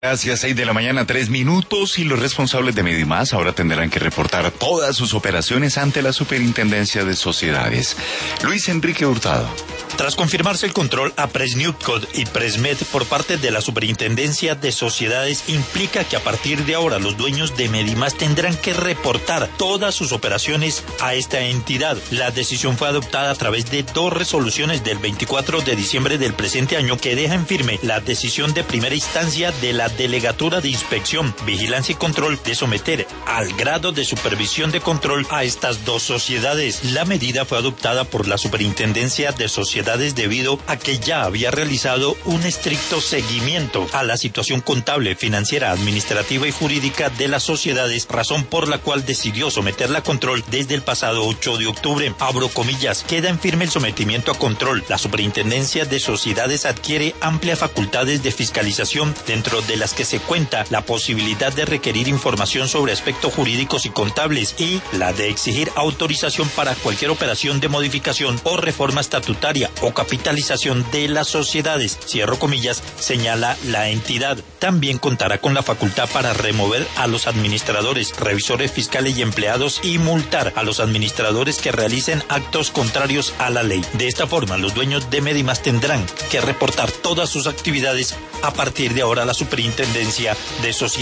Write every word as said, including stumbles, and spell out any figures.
Gracias, seis de la mañana, tres minutos, y los responsables de Medimás ahora tendrán que reportar todas sus operaciones ante la Superintendencia de Sociedades. Luis Enrique Hurtado. Tras confirmarse el control a Presnewcode y Presmed por parte de la Superintendencia de Sociedades, implica que a partir de ahora los dueños de Medimás tendrán que reportar todas sus operaciones a esta entidad. La decisión fue adoptada a través de dos resoluciones del veinticuatro de diciembre del presente año que dejan firme la decisión de primera instancia de la Delegatura de Inspección, Vigilancia y Control de someter al grado de supervisión de control a estas dos sociedades. La medida fue adoptada por la Superintendencia de Sociedades debido a que ya había realizado un estricto seguimiento a la situación contable, financiera, administrativa y jurídica de las sociedades, razón por la cual decidió someterla a control desde el pasado ocho de octubre. Abro comillas, queda en firme el sometimiento a control. La Superintendencia de Sociedades adquiere amplias facultades de fiscalización, dentro de las que se cuenta la posibilidad de requerir información sobre aspectos jurídicos y contables y la de exigir autorización para cualquier operación de modificación o reforma estatutaria o capitalización de las sociedades, cierro comillas, señala la entidad. También contará con la facultad para remover a los administradores, revisores fiscales y empleados y multar a los administradores que realicen actos contrarios a la ley. De esta forma, los dueños de Medimás tendrán que reportar todas sus actividades a partir de ahora a la Superintendencia de Sociedades.